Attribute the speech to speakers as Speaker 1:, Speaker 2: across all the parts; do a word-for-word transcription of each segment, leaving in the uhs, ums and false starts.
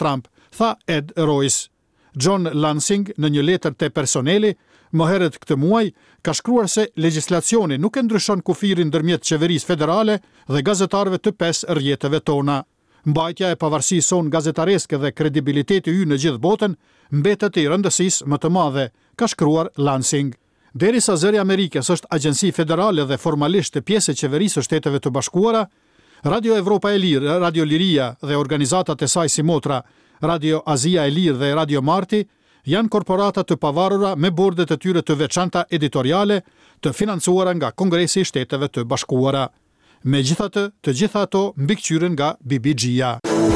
Speaker 1: Trump, tha Ed Royce. John Lansing në një letër te personeli më herët këtë muaj ka shkruar se legjislacioni nuk e ndryshon kufirin ndërmjet qeverisë federale dhe gazetarëve të pesë rrjeteve tona. Mbajtja e pavarësisë sonë gazetareske dhe kredibiliteti ynë në gjithë botën mbetet i rëndësisë më të madhe, ka shkruar Lansing. Derisa zëri Amerikës është agjenci federale dhe formalisht pjesë e qeverisë së Shteteve të Bashkuara, Radio Evropa e Lirë, Radio Liria dhe organizatat e saj si motra, Radio Azia e Lirë dhe Radio Marti, janë korporata të pavarura me bordet e tyre të veçanta editoriale të financuara nga Kongresi i Shteteve të Bashkuara. Megjithatë, të gjitha ato mbikëqyren nga B B G-ja.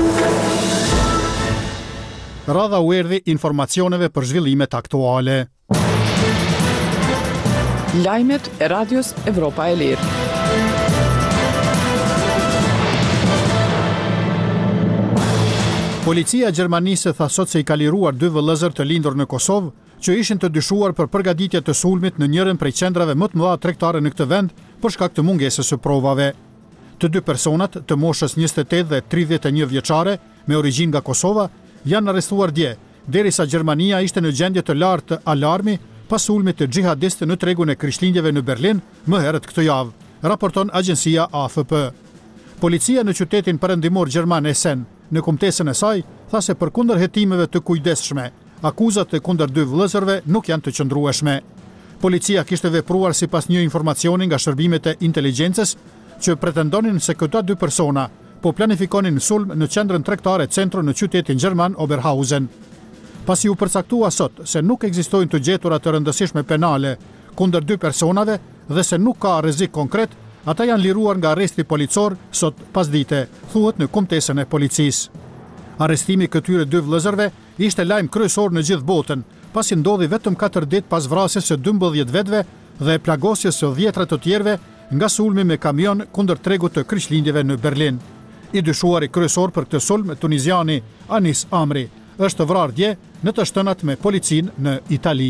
Speaker 1: Radha u erdhi informacioneve për zhvillimet aktuale.
Speaker 2: Lajmet e Radios Evropa e Lirë.
Speaker 1: Policia e Gjermanisë tha sot se i ka liruar dy vëllezër të lindur në Kosovë që ishin të dyshuar për përgatitje të sulmit në njërin prej qendrave më të mëdha tregtare në këtë vend për shkak të mungesës së provave. Të dy personat, të moshës njëzet e tetë dhe tridhjetë e një vjeçare, me origjinë nga Kosova, janë arrestuar dje, derisa Gjermania ishte në gjendje të lartë të alarmi pas sulmit të xhihadistë në tregun e Krishtlindjeve në Berlin më herët këtë javë, raporton agjencia A F P. Policia në qytetin perëndimor gjerman Essen, në kumtesën e saj, tha se përkundër hetimeve të kujdesshme, akuzat e kundër dy vëllezërve nuk janë të qëndrueshme. Policia kishte vepruar sipas një informacioni nga shërbimet e inteligjencës që pretendonin se këta dy persona po planifikonin sulm në qendrën tregtare Centro në qytetin gjerman Oberhausen. Pasi u përcaktua sot se nuk ekzistojnë të gjetura të rëndësishme penale kundër dy personave dhe se nuk ka rrezik konkret, ata janë liruar nga arresti policor sot pasdite, thuhet në kumtesën e policisë. Arrestimi këtyre dy vëllezërve ishte lajm kryesor në gjithë botën, pasi ndodhi vetëm katër ditë pas vrasjes së dymbëdhjetë vetëve dhe plagosjes së dhjetra të tjerëve nga sulmi me kamion kundër tregut të Krishtlindjeve në Berlin. I dyshuari kryesor për këtë sulm, tuniziani Anis Amri, është vrarë dje në të shtënat me policinë në Itali.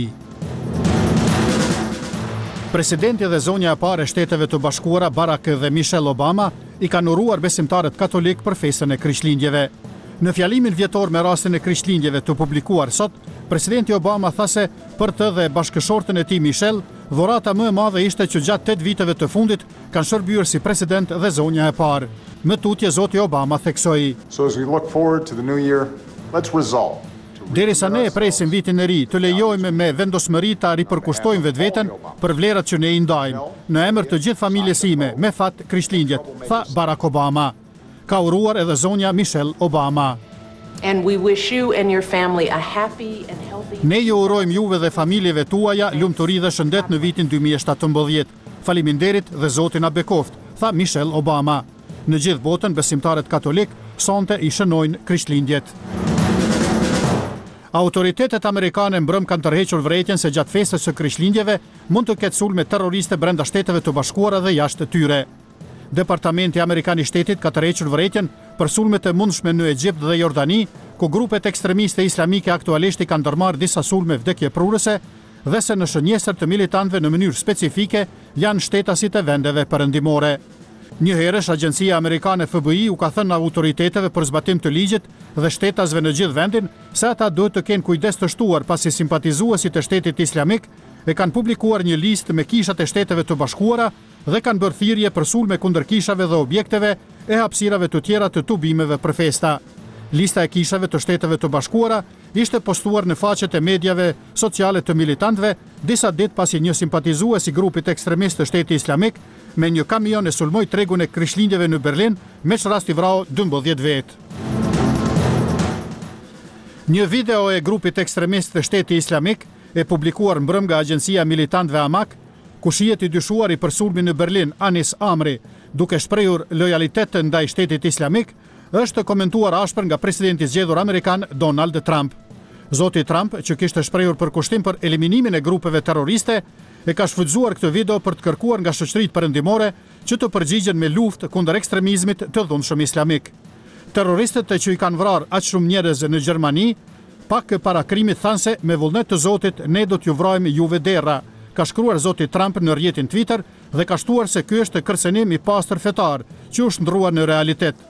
Speaker 1: Presidenti dhe zonja e parë e Shteteve të Bashkuara Barack dhe Michelle Obama i kanë uruar besimtarët katolik për festën e Krishtlindjeve. Në fjalimin vjetor me rastin e Krishtlindjeve të publikuar sot, presidenti Obama tha se për të dhe bashkëshortën e tij Michelle, dhurata më e madhe ishte që gjatë tetë viteve të fundit kanë shërbyer si president dhe zonja e parë. Më tutje zoti Obama theksoi.
Speaker 3: So as we look forward to the new year, let's resolve.
Speaker 1: Derisa ne e presim vitin e ri, të lejojmë me vendosmëri ta ripërkushtojmë vetveten për vlerat që ne i ndajmë, në emër të gjithë familjes sime, me fat Krishtlindjet, tha Barack Obama. Ka uruar edhe zonja Michelle Obama.
Speaker 4: And we wish you and your family a happy and healthy.
Speaker 1: Ne ju urojmë juve dhe familjeve tuaja lumturi dhe shëndet në vitin dy mijë e shtatëmbëdhjetë. Faleminderit dhe Zoti na bekoft, tha Michelle Obama. Në gjithë botën besimtarët katolik sonte i shënojnë Krishtlindjet. Autoritetet amerikane mbrëm kanë tërhequr vërejtjen se gjatë festës së Krishtlindjeve mund të ketë sulme terroriste brenda Shteteve të Bashkuara dhe jashtë tyre. Departamenti Amerikan i Shtetit ka tërhequr vërejtjen për sulmet e mundshme në Egjipt dhe Jordani, ku grupet ekstremiste islamike aktualisht i kanë ndërmarrë disa sulme vdekjeprurëse dhe se në shënjesër të militantëve në mënyrë specifike janë shtetasit e vendeve perëndimore. Njëherësh agjencia amerikane F B I u ka thënë autoriteteve për zbatim të ligjit dhe shtetasve në gjithë vendin se ata duhet të kenë kujdes të shtuar pasi simpatizuesit e Shtetit Islamik e kanë publikuar një listë me kishat e Shteteve të Bashkuara dhe kanë bërë thirrje për sulme kundër kishave dhe objekteve e hapësirave të tjera të tubimeve për festa. Lista e kishave të Shteteve të Bashkuara ishte postuar në faqet e medjave sociale të militantëve disa ditë pasi një simpatizues i grupit ekstremist të Shtetit Islamik me një kamion e sulmoi tregun e Krishtlindjeve në Berlin, me që rasti vrau dymbëdhjetë vetë. Një video e grupit ekstremist të Shtetit Islamik e publikuar mbrëm nga agjencia militantëve Amak, ku shihet i dyshuari për sulmin në Berlin Anis Amri, duke shprehur lojalitet ndaj Shtetit Islamik, është komentuar ashpër nga presidenti zgjedhur amerikan Donald Trump. Zoti Trump, që kishte shprehur përkushtim për eliminimin e grupeve terroriste, e ka shfrytzuar këtë video për të kërkuar nga shoqëritë perëndimore që të përgjigjen me luftë kundër ekstremizmit të dhunshëm islamik. Terroristët që i kanë vrarë aq shumë njerëz në Gjermani, pak para krimit thanë se me vullnet të Zotit ne do t'ju vrojmë juve derra, ka shkruar zoti Trump në rrjetin Twitter dhe ka shtuar se ky është kërcënim i pastër fetar, që u shndrua në realitet.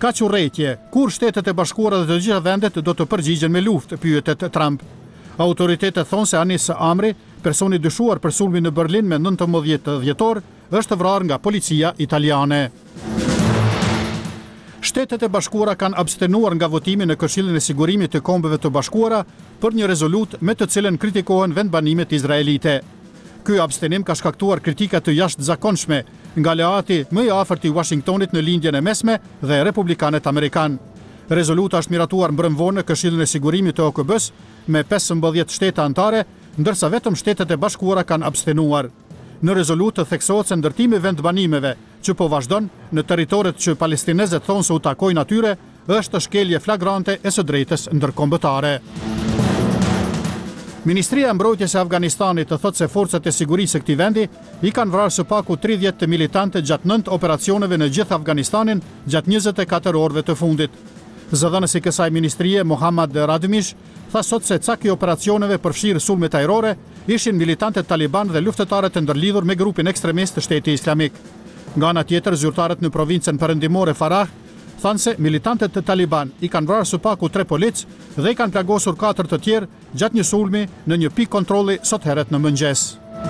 Speaker 1: Ka që urrëtie, kur Shtetet e Bashkuara dhe të gjitha vendet do të përgjigjen me luftë, pyetet Trump. Autoritetet thonë se Anis Amri, personi dyshuar për sulmin në Berlin me nëntëmbëdhjetë dhjetor, është vrarë nga policia italiane. Shtetet e Bashkuara kanë abstenuar nga votimi në Këshillin e Sigurimit të Kombeve të Bashkuara për një rezolutë me të cilën kritikohen vendbanimet izraelite. Ky abstenim ka shkaktuar kritika të jashtëzakonshme nga aleati më i afërt i Washingtonit në lindjen e mesme dhe republikanët amerikan. Rezoluta është miratuar mbrëmvonë në Këshillin e Sigurimit të O K B-s me pesëmbëdhjetë shtete anëtare, ndërsa vetëm Shtetet e Bashkuara kanë abstenuar. Në rezolutë theksohet se ndërtimi i vendbanimeve që po vazhdon në territoret që palestinezët thonë se u takojnë atyre është shkelje flagrante e së drejtës ndërkombëtare. Ministria e Mbrojtjes e Afganistanit të thotë se forcat e sigurisë së këtij vendi i kanë vrarë së paku tridhjetë militantë gjatë nëntë operacioneve në gjithë Afganistanin gjatë njëzet e katër orëve të fundit. Zëdhënësi i kësaj ministrie, Mohammad Radmish, tha sot se ca këtyre operacioneve përfshirë sulmet ajrore ishin militantët taliban dhe luftëtarët e ndërlidhur me grupin ekstremist të Shtetit Islamik. Nga ana tjetër, zyrtarët në provincën perëndimore Farah thanë se militantët të Taliban i kanë vrarë së paku tre polic dhe i kanë plagosur katër të tjerë gjatë një sulmi në një pikë kontrolli sot herët në mëngjes.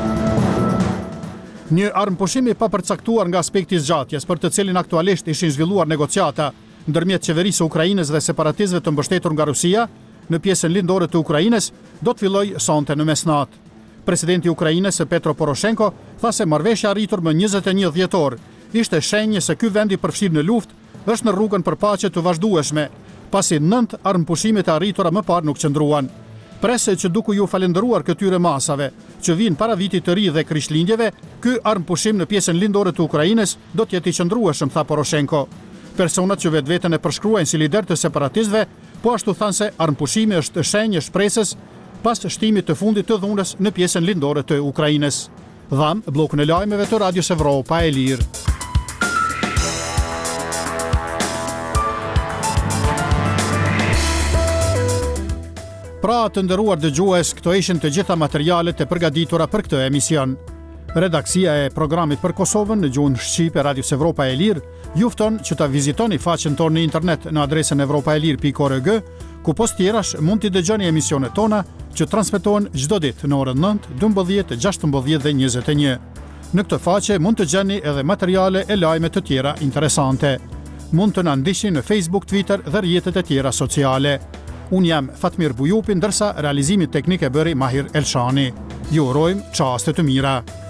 Speaker 1: Një armëpushim i papërcaktuar nga aspekti i zgjatjes, për të cilin aktualisht ishin zhvilluar negociata ndërmjet qeverisë së Ukrainës dhe separatistëve të mbështetur nga Rusia në pjesën lindore të Ukrainës, do të fillojë sonte në mesnatë. Presidenti i Ukrainës Petro Poroshenko tha se marrëveshja arritur më njëzet e një dhjetor ishte shenjë se ky vend i përfshirë në luftë është në rrugën për paqe të vazhdueshme, pasi nëntë armëpushimet e arritura më parë nuk qëndruan. Prese që duke ju falendëruar këtyre masave që vinë para vitit të ri dhe krishtlindjeve, ky armëpushim në pjesën lindore të Ukrainës do të jetë i qëndrueshëm, tha Poroshenko. Personat që vetveten e përshkruajnë si lider të separatistëve, po ashtu thanë se armëpushimi është shenjë shpresës pas shtimit të fundit të dhunës në pjesën lindore të Ukrainës. Dham, bllokun e lajmeve të Radios Evropa e Lirë. Pra të nderuar dëgjues, këto ishin të gjitha materialet e përgatitura për këtë emision. Redaksia e programit për Kosovën në gjuhën shqipe Radios Evropa e Lirë ju fton që ta vizitoni faqen tonë në internet në adresën evropaelir pikë org, ku post tjerash mund t'i dëgjoni emisionet tona që transmetohen çdo ditë në orën nëntë, dymbëdhjetë, gjashtëmbëdhjetë dhe njëzet e një. Në këtë faqe mund të gjeni edhe materiale e lajme të tjera interesante. Mund të na ndiqni në Facebook, Twitter dhe rrjetet e tjera sociale. Unë jam Fatmir Bujupi, ndërsa realizimit teknik e bëri Mahir Elshani. Ju urojmë çaste të mira.